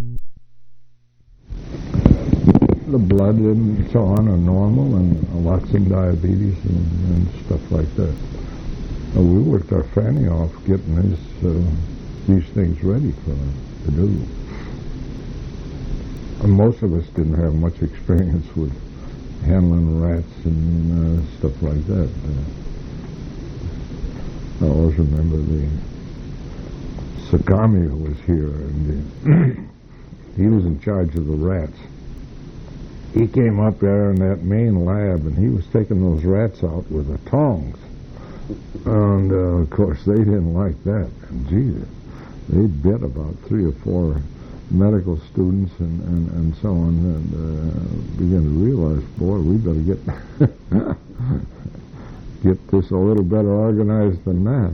The blood and so on are normal, and lots of diabetes and stuff like that. We worked our fanny off getting these things ready for them to do. And most of us didn't have much experience with handling rats and stuff like that. I always remember the Sakami who was here, and he was in charge of the rats. He came up there in that main lab, and he was taking those rats out with the tongs. And, of course, they didn't like that. And, gee, they bit about 3 or 4 medical students and so on, and began to realize, boy, we better get this a little better organized than that.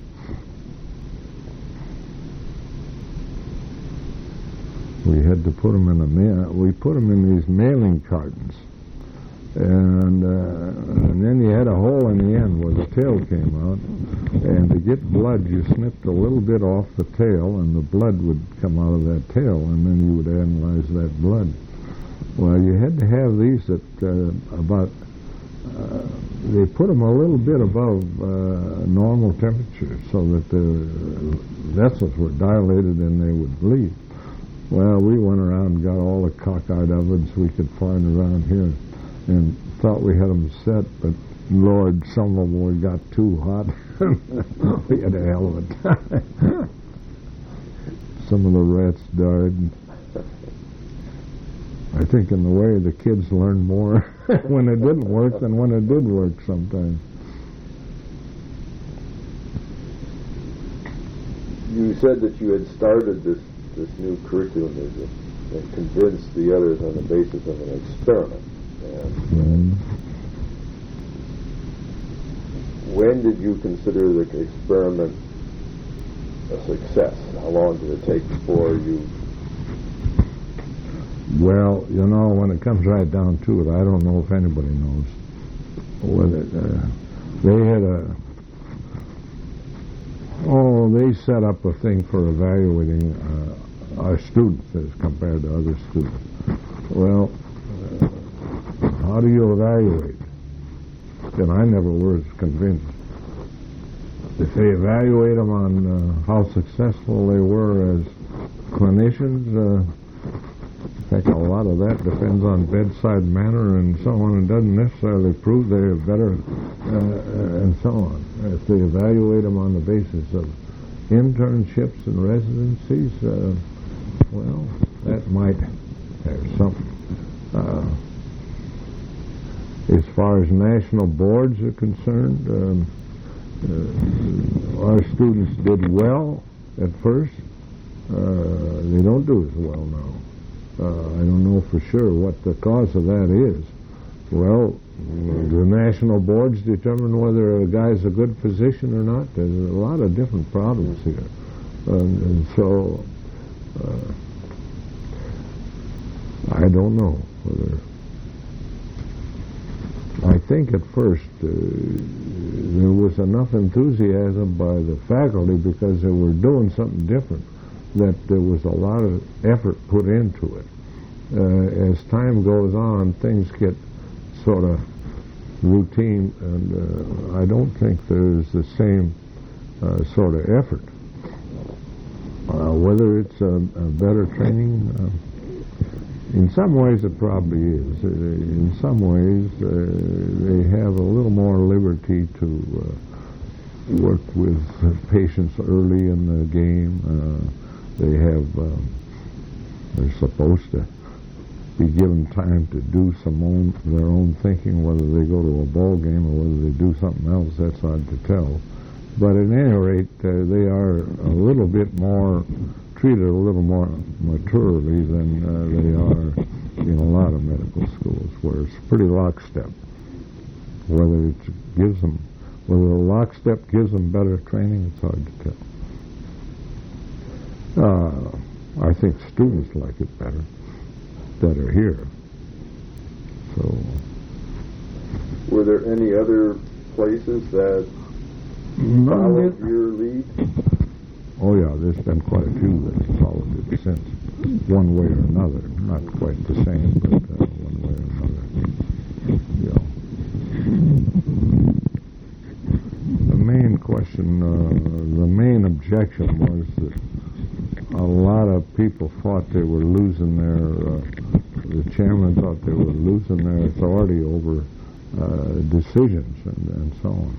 We had to put them in these mailing cartons, and then you had a hole in the end where the tail came out, and to get blood you snipped a little bit off the tail, and the blood would come out of that tail, and then you would analyze that blood. Well, you had to have these at they put them a little bit above normal temperature so that the vessels were dilated and they would bleed. Well, we went around and got all the cockeyed ovens we could find around here and thought we had them set, but Lord, some of them got too hot. We had a hell of a time. Some of the rats died. I think in the way the kids learned more when it didn't work than when it did work sometimes. You said that you had started this new curriculum and convinced the others on the basis of an experiment. And when did you consider the experiment a success? How long did it take before you... Well, you know, when it comes right down to it, I don't know if anybody knows whether they had they set up a thing for evaluating our students as compared to other students. Well, how do you evaluate? And I never was convinced. If they evaluate them on how successful they were as clinicians, I think a lot of that depends on bedside manner and so on. It doesn't necessarily prove they're better and so on. If they evaluate them on the basis of internships and residencies, well, that might have something. As far as national boards are concerned, our students did well at first. They don't do as well now. I don't know for sure what the cause of that is. Well, the national boards determine whether a guy's a good physician or not. There's a lot of different problems here. And so, I don't know whether... I think at first there was enough enthusiasm by the faculty because they were doing something different that there was a lot of effort put into it. As time goes on, things get sort of routine, and I don't think there's the same sort of effort. Whether it's a better training, in some ways it probably is. In some ways they have a little more liberty to work with patients early in the game. They have, they're supposed to be given time to do their own thinking, whether they go to a ball game or whether they do something else, that's hard to tell. But at any rate, they are a little bit more, treated a little more maturely than they are in a lot of medical schools, where it's pretty lockstep. Whether the lockstep gives them better training, it's hard to tell. I think students like it better that are here. So, were there any other places that followed your lead? Oh yeah, there's been quite a few that have followed it since. one way or another. Not quite the same, but one way or another. The main question, the main objection was that a lot of people thought they were losing the chairman thought they were losing their authority over decisions and so on.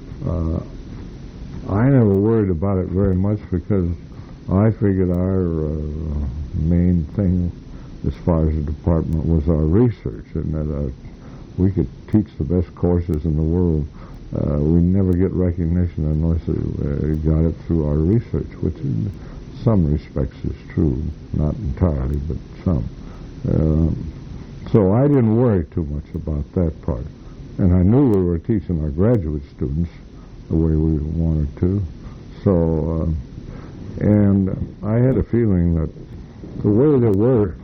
I never worried about it very much because I figured our main thing as far as the department was our research, and that we could teach the best courses in the world. We never get recognition unless we got it through our research, which in some respects is true, not entirely, but some. So I didn't worry too much about that part. And I knew we were teaching our graduate students the way we wanted to. So, and I had a feeling that the way there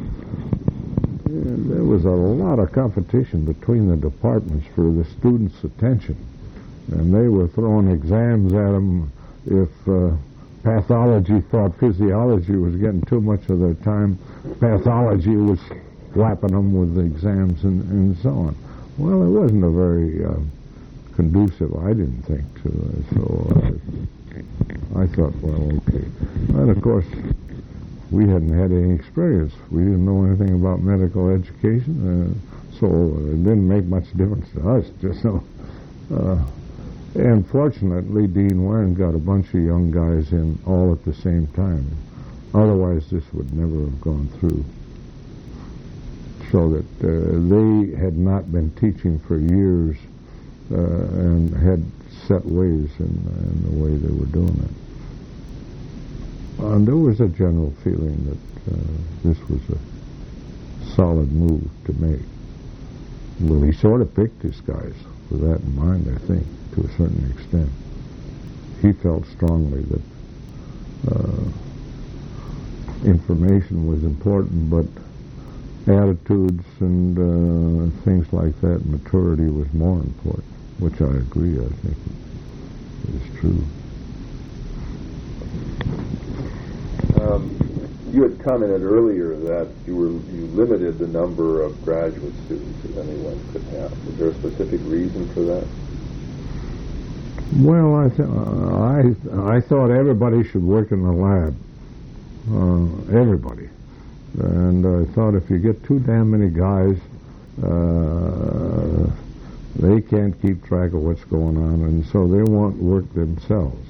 was a lot of competition between the departments for the students' attention. And they were throwing exams at them if pathology thought physiology was getting too much of their time. Pathology was slapping them with the exams and so on. Well, it wasn't a very conducive, I didn't think, to it. So I thought, well, okay. And, of course, we hadn't had any experience. We didn't know anything about medical education, so it didn't make much difference to us. Just so. And fortunately, Dean Warren got a bunch of young guys in all at the same time. Otherwise, this would never have gone through. So that they had not been teaching for years and had set ways in the way they were doing it. And there was a general feeling that this was a solid move to make. Well, he sort of picked his guys with that in mind, I think, to a certain extent. He felt strongly that information was important, but attitudes and things like that, maturity was more important, which I agree, I think is true. You had commented earlier that you limited the number of graduate students that anyone could have. Was there a specific reason for that? Well, I thought everybody should work in the lab. Everybody. And I thought if you get too damn many guys, they can't keep track of what's going on, and so they want work themselves.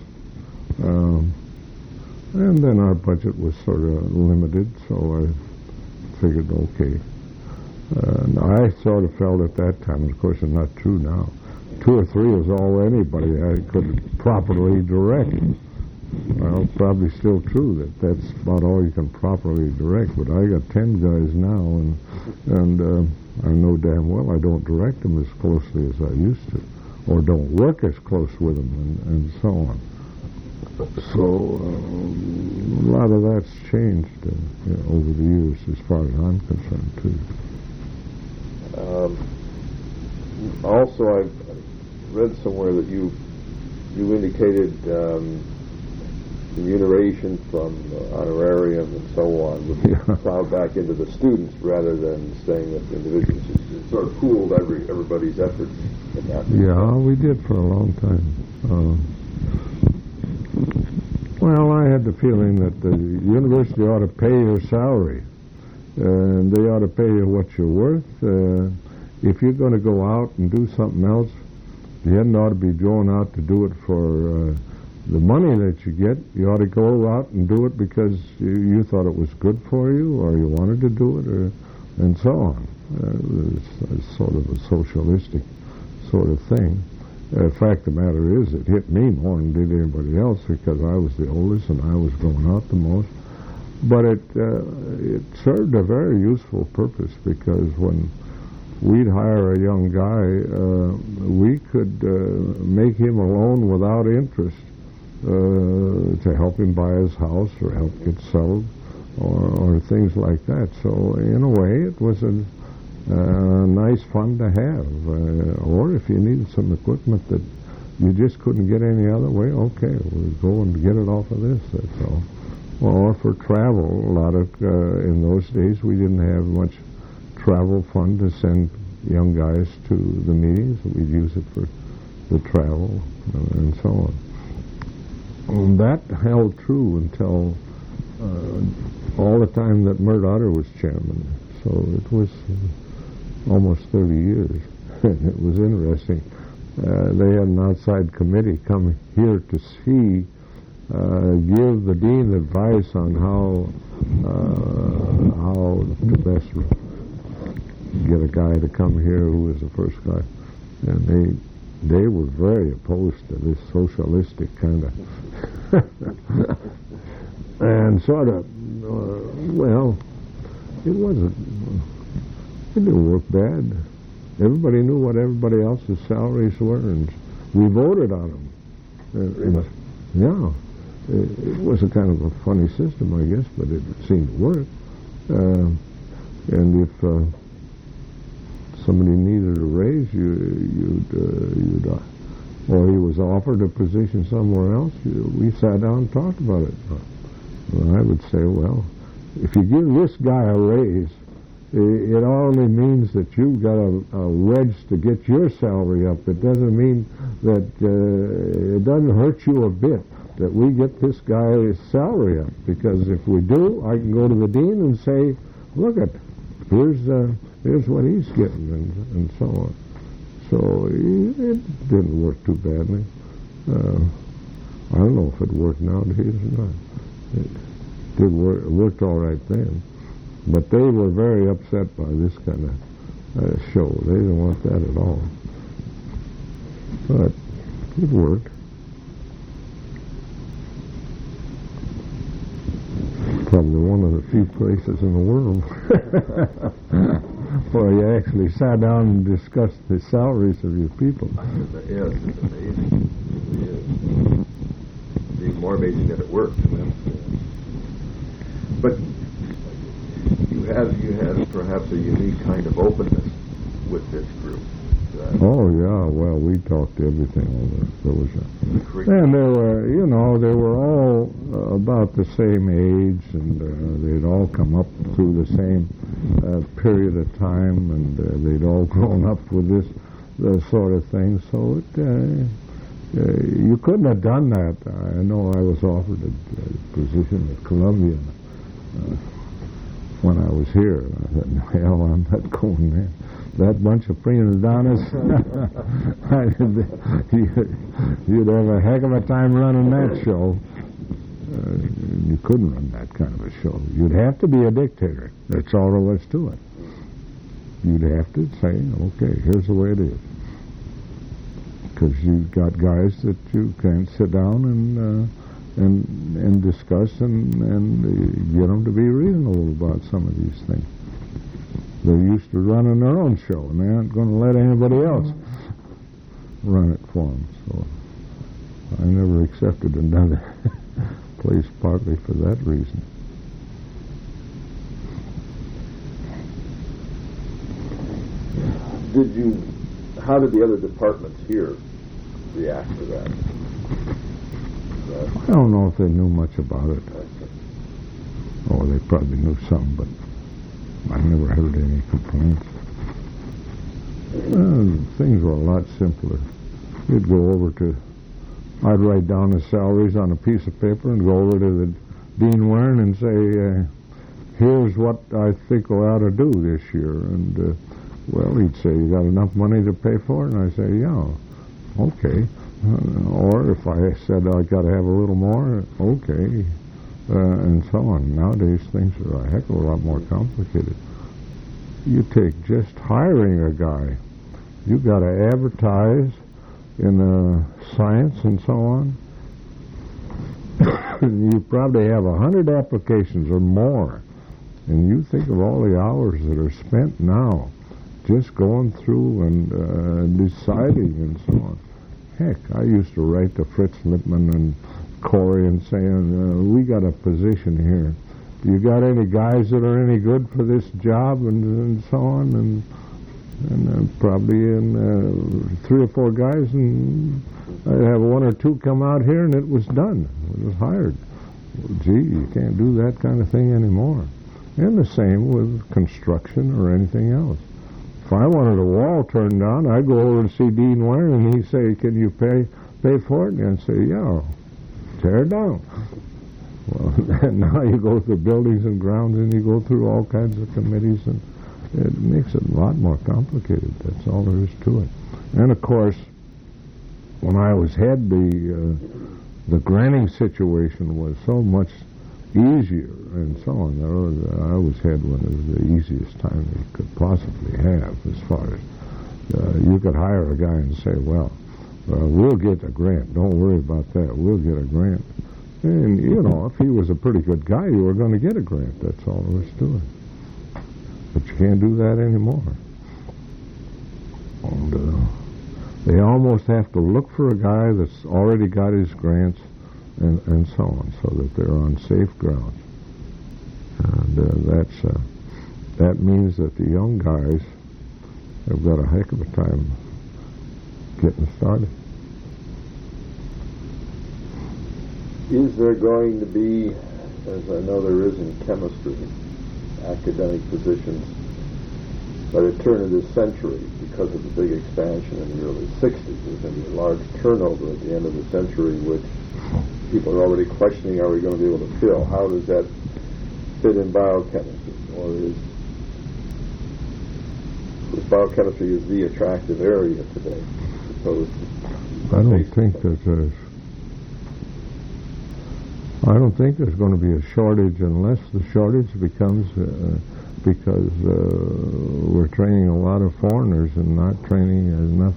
And then our budget was sort of limited, so I figured, okay. I sort of felt at that time, and of course it's not true now, 2 or 3 is all anybody I could properly direct. Well, probably still true that that's about all you can properly direct, but I got 10 guys now, and I know damn well I don't direct them as closely as I used to, or don't work as close with them, and so on. So a lot of that's changed over the years, as far as I'm concerned, too. Also, I've read somewhere that you indicated remuneration from honorarium and so on would be plowed back into the students rather than staying with the individuals. It sort of pooled everybody's efforts in that. Yeah, we did for a long time. Well, I had the feeling that the university ought to pay your salary, and they ought to pay you what you're worth. If you're going to go out and do something else, you hadn't ought to be going out to do it for the money that you get. You ought to go out and do it because you thought it was good for you, or you wanted to do it, and so on. It's sort of a socialistic sort of thing. The fact of the matter is, it hit me more than did anybody else because I was the oldest and I was going out the most. But it served a very useful purpose because when we'd hire a young guy, we could make him a loan without interest to help him buy his house or help get settled or things like that. So in a way, it was a nice fund to have. Or if you needed some equipment that you just couldn't get any other way, okay, we'll go and get it off of this, that's all. or for travel. A lot of in those days we didn't have much travel fund to send young guys to the meetings. We'd use it for the travel and so on. And that held true until all the time that Mert Otter was chairman. So it was almost 30 years. It was interesting. They had an outside committee come here to see, give the dean advice on how to best get a guy to come here who was the first guy. And they were very opposed to this socialistic kind of and sort of, well, it didn't work bad. Everybody knew what everybody else's salaries were, and we voted on them. It was a kind of a funny system, I guess, but it seemed to work. And if somebody needed a raise, or he was offered a position somewhere else, we sat down and talked about it. Well, I would say, well, if you give this guy a raise, it only means that you've got a wedge to get your salary up. It doesn't mean that it doesn't hurt you a bit that we get this guy's salary up, because if we do, I can go to the dean and say, look here's what he's getting, and so on. So it didn't work too badly. I don't know if it worked nowadays or not. It did work. It worked all right then. But they were very upset by this kind of show. They didn't want that at all. But it worked. Probably one of the few places in the world where you actually sat down and discussed the salaries of your people. Yes, it's amazing. It's more amazing that it worked. But you had perhaps a unique kind of openness with this group. Oh yeah, well, we talked everything over. And they were all about the same age, and they'd all come up through the same period of time, and they'd all grown up with this sort of thing. So you couldn't have done that. I know I was offered a position at Columbia when I was here. And I said, hell, I'm not going there. That bunch of prima donnas, you'd have a heck of a time running that show. You couldn't run that kind of a show. You'd have to be a dictator. That's all there was to it. You'd have to say, okay, here's the way it is. Because you've got guys that you can't sit down and discuss and get them to be reasonable about some of these things. They're used to running their own show, and they aren't going to let anybody else run it for them. So I never accepted another place partly for that reason. How did the other departments here react to that? I don't know if they knew much about it. Oh, they probably knew some, but I never heard any complaints. Things were a lot simpler. You'd go over I'd write down the salaries on a piece of paper and go over to the Dean Wern and say, here's what I think we ought to do this year. And, well, he'd say, you got enough money to pay for it? And I'd say, yeah, okay. Or if I said I got to have a little more, okay. And so on. Nowadays, things are a heck of a lot more complicated. You take just hiring a guy. You got to advertise in science and so on. You probably have 100 applications or more. And you think of all the hours that are spent now just going through and deciding and so on. Heck, I used to write to Fritz Lippmann and Corey and saying, we got a position here. Do you got any guys that are any good for this job and so on? And probably in 3 or 4 guys, and I'd have 1 or 2 come out here, and it was done. It was hired. Gee, you can't do that kind of thing anymore. And the same with construction or anything else. If I wanted a wall turned down, I'd go over to see Dean Ware, and he'd say, "Can you pay for it?" And I'd say, "Yeah, tear it down." Well, and now you go through buildings and grounds, and you go through all kinds of committees, and it makes it a lot more complicated. That's all there is to it. And of course, when I was head, the granting situation was so much easier and so on. I was head when it was the easiest time you could possibly have, as far as you could hire a guy and say, "Well, we'll get a grant. Don't worry about that. We'll get a grant." And, you know, if he was a pretty good guy, you were going to get a grant. That's all there was to it. But you can't do that anymore. And they almost have to look for a guy that's already got his grants and so on, so that they're on safe ground. And that means that the young guys have got a heck of a time getting started. Is there going to be, as I know there is in chemistry, academic positions by the turn of this century, because of the big expansion in the early 60s, there's going to be a large turnover at the end of the century, which people are already questioning, are we going to be able to fill? How does that fit in biochemistry? Or is biochemistry is the attractive area today? I don't think there's going to be a shortage unless the shortage becomes because we're training a lot of foreigners and not training enough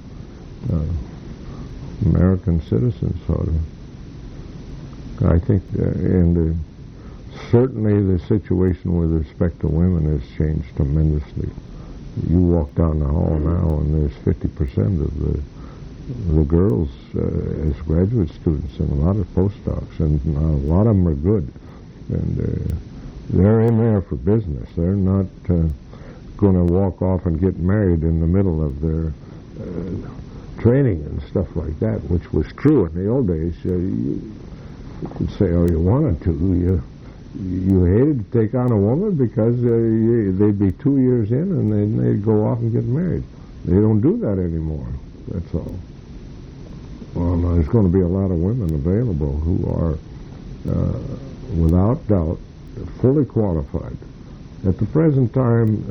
American citizens. So I think, certainly the situation with respect to women has changed tremendously. You walk down the hall now, and there's 50% of the girls as graduate students, and a lot of postdocs, and a lot of them are good, and they're in there for business. They're not going to walk off and get married in the middle of their training and stuff like that, which was true in the old days. You could say, oh, you wanted to. You hated to take on a woman because they'd be 2 years in and then they'd go off and get married. They don't do that anymore. That's all. Well, there's going to be a lot of women available who are, without doubt, fully qualified. At the present time,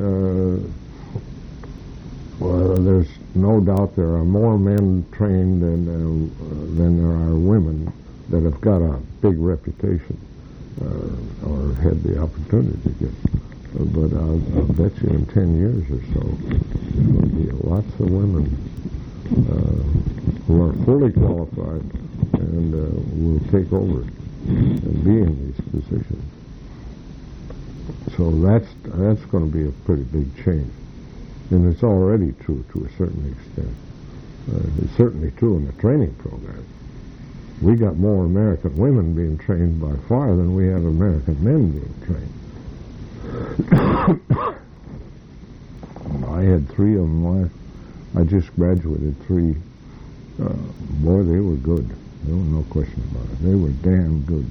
there's no doubt there are more men trained than there are women that have got a big reputation or had the opportunity to get. But I'll bet you in 10 years or so, there'll be lots of women who are fully qualified and will take over and be in these positions. So that's going to be a pretty big change. And it's already true to a certain extent. It's certainly true in the training program. We got more American women being trained by far than we have American men being trained. I had 3 of them. I just graduated 3. Boy, they were good. There was no question about it. They were damn good.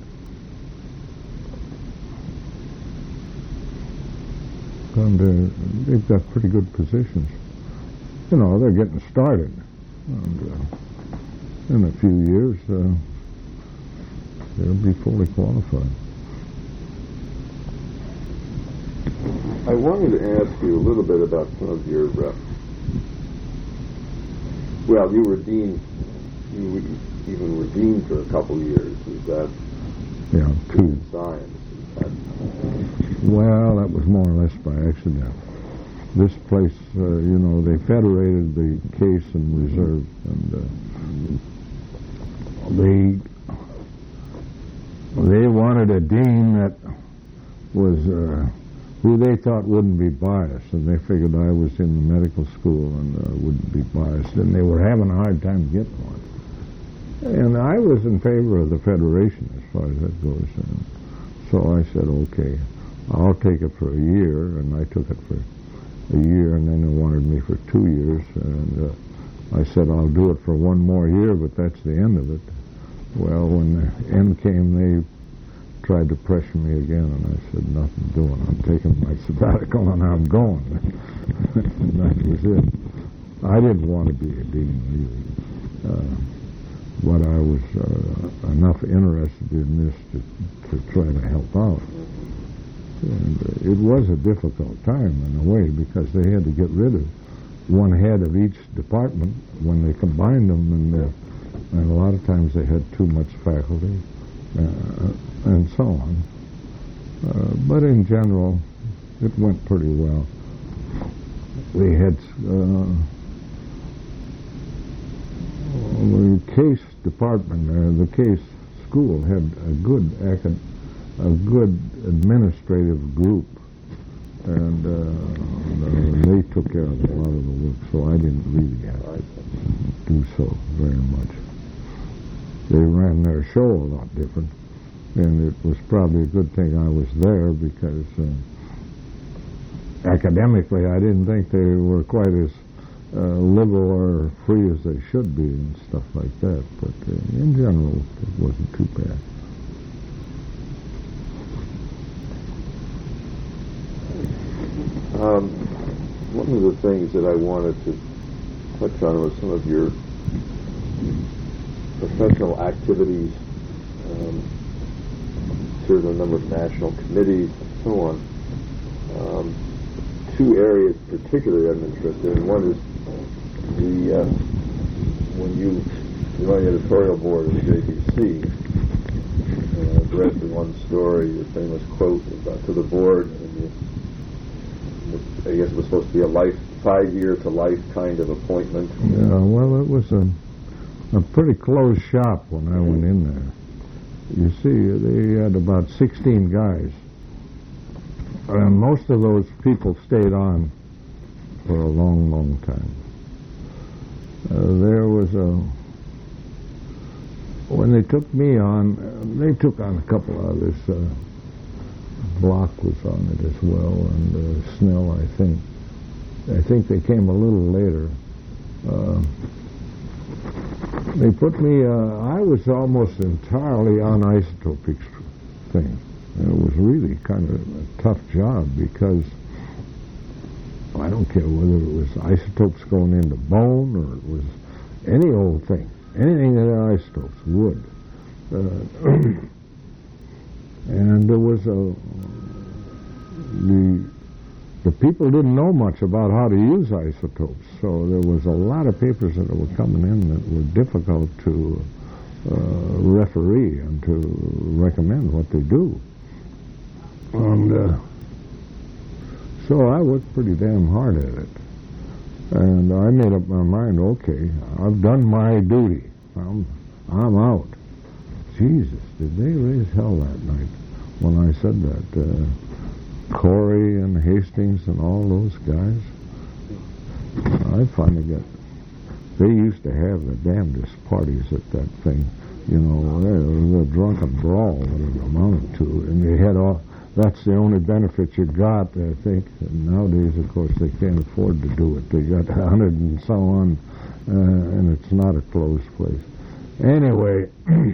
And they've got pretty good positions. You know, they're getting started. And in a few years, they'll be fully qualified. I wanted to ask you a little bit about some of your, you were dean, you even were dean for a couple of years. Is that 2 science? Well, that was more or less by accident. This place, they federated the case and reserve, and they wanted a dean that was who they thought wouldn't be biased, and they figured I was in the medical school and wouldn't be biased, and they were having a hard time getting one. And I was in favor of the federation as far as that goes. So I said, okay, I'll take it for a year, and I took it for a year, and then they wanted me for 2 years, and I said, I'll do it for 1 more year, but that's the end of it. Well, when the end came, tried to pressure me again, and I said, nothing doing. I'm taking my sabbatical and I'm going. And that was it. I didn't want to be a dean, really. But I was enough interested in this to try to help out. And it was a difficult time in a way, because they had to get rid of one head of each department when they combined them, and a lot of times they had too much faculty, and so on. But in general, it went pretty well. We had the case department, the case school had a good administrative group, and they took care of a lot of the work, so I didn't really have to do so very much. They ran their show a lot different, and it was probably a good thing I was there, because academically I didn't think they were quite as liberal or free as they should be and stuff like that, but in general it wasn't too bad. One of the things that I wanted to touch on was some of your professional activities, served on a number of national committees and so on. Two areas particularly I'm interested in. One is when you were on the editorial board of the JBC, I've read the one story, your famous quote about to the board, and I guess it was supposed to be a 5-year to life kind of appointment. Yeah, well, it was a pretty closed shop when I went in there. You see, they had about 16 guys, and most of those people stayed on for a long, long time. There was when they took me on, they took on a couple others. Block was on it as well, and Snell, I think. I think they came a little later. They put me, I was almost entirely on isotopic thing. And it was really kind of a tough job, because I don't care whether it was isotopes going into bone or it was any old thing. Anything that had isotopes, wood. And there was the people didn't know much about how to use isotopes, so there was a lot of papers that were coming in that were difficult to referee and to recommend what they do. And so I worked pretty damn hard at it. And I made up my mind, okay, I've done my duty. I'm out. Jesus, did they raise hell that night when I said that? Corey and Hastings and all those guys. I finally got... They used to have the damnedest parties at that thing. You know, the drunken brawl that it amounted to. And they had all... That's the only benefit you got, I think. And nowadays, of course, they can't afford to do it. They got 100 and so on, and it's not a closed place. Anyway,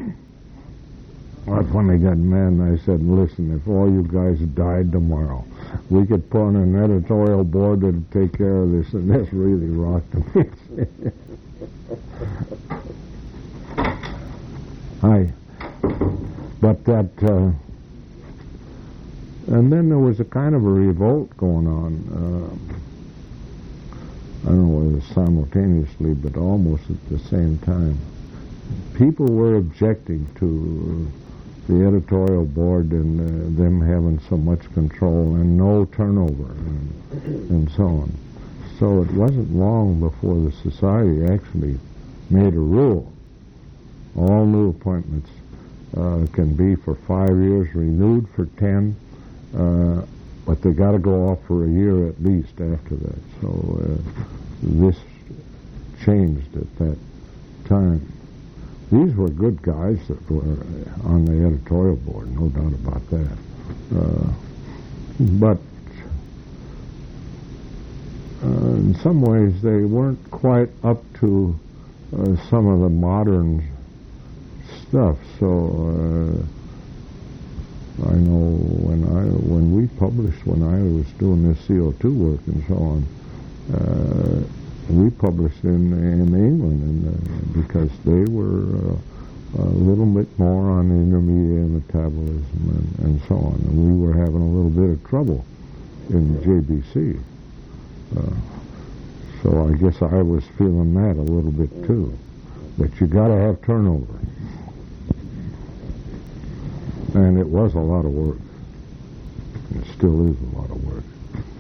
I finally got mad, and I said, listen, if all you guys died tomorrow, we could put on an editorial board that would take care of this, and this really rocked me. But that... and then there was a kind of a revolt going on. I don't know whether it was simultaneously, but almost at the same time. People were objecting to the editorial board and them having so much control and no turnover and so on. So it wasn't long before the society actually made a rule. All new appointments can be for 5 years, renewed for 10, but they got to go off for a year at least after that. So this changed at that time. These were good guys that were on the editorial board, no doubt about that. But in some ways they weren't quite up to some of the modern stuff. So I know when we published, when I was doing this CO2 work and so on, we published in England, and because they were a little bit more on intermediate metabolism and so on, and we were having a little bit of trouble in JBC. So I guess I was feeling that a little bit too. But you got to have turnover. And it was a lot of work. It still is a lot of work.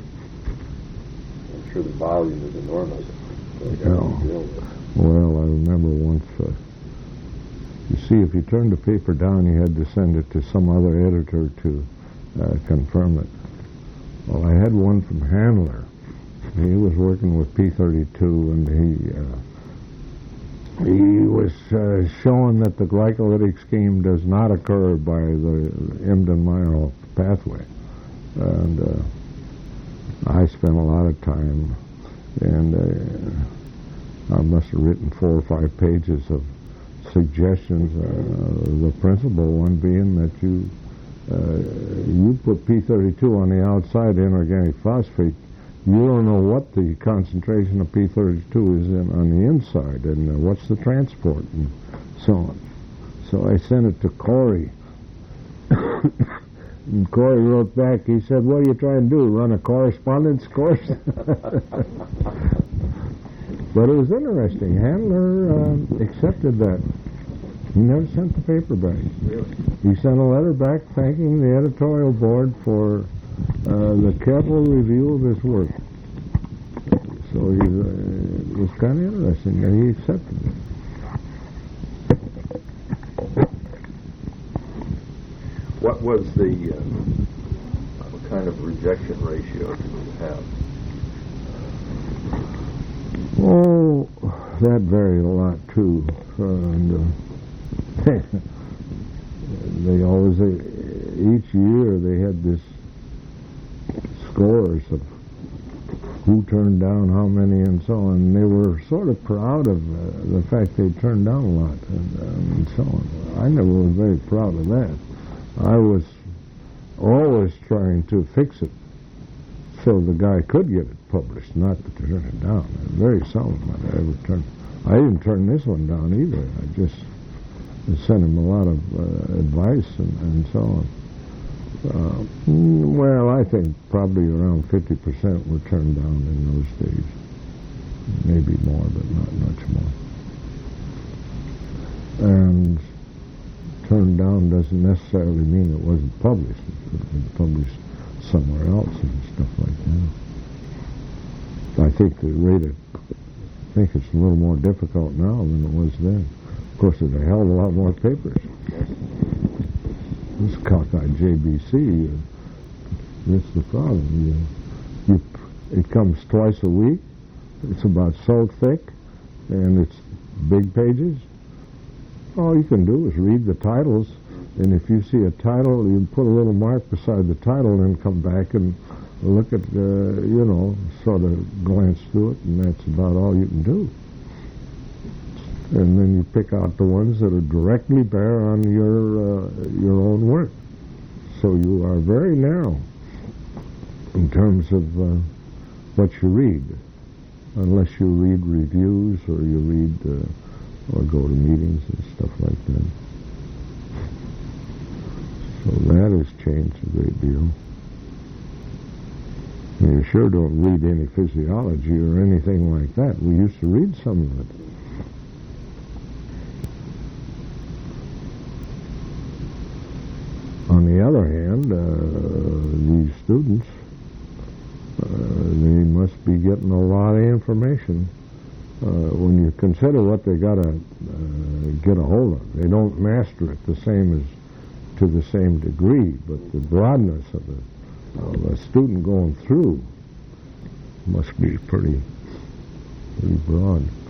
I'm sure the volume is enormous. Well, I remember once, you see, if you turned the paper down, you had to send it to some other editor to confirm it. Well, I had one from Handler. He was working with P32, and he was showing that the glycolytic scheme does not occur by the Embden-Meyerhof pathway. And I spent a lot of time, and I must have written 4 or 5 pages of suggestions, the principal one being that you put P32 on the outside inorganic phosphate, you don't know what the concentration of P32 is on the inside, and what's the transport, and so on. So I sent it to Corey. And Corey wrote back, he said, "What are you trying to do, run a correspondence course?" But it was interesting. Handler accepted that. He never sent the paper back. Really? He sent a letter back thanking the editorial board for the careful review of his work. So it was kind of interesting that he accepted it. What was the what kind of rejection ratio did you have? Oh, that varied a lot too. And they always, each year they had this scores of who turned down how many and so on. And they were sort of proud of the fact they turned down a lot and so on. I never was very proud of that. I was always trying to fix it so the guy could get it published, not to turn it down. Very seldom I ever turned. I didn't turn this one down either. I just sent him a lot of advice and so on. Well, I think probably around 50% were turned down in those days. Maybe more, but not much more. And turned down doesn't necessarily mean it wasn't published. It could have been published somewhere else and stuff like that. I think it's a little more difficult now than it was then. Of course, there's a hell of a lot more papers. This cockeyed JBC, that's the problem. It comes twice a week. It's about so thick, and it's big pages. All you can do is read the titles, and if you see a title, you put a little mark beside the title and come back and look at, sort of glance through it, and that's about all you can do. And then you pick out the ones that are directly bear on your own work. So you are very narrow in terms of what you read, unless you read reviews or you read or go to meetings and stuff like that. So that has changed a great deal. You sure don't read any physiology or anything like that. We used to read some of it. On the other hand, these students, they must be getting a lot of information. When you consider what they got to get a hold of, they don't master it to the same degree, but the broadness of a student going through must be pretty broad.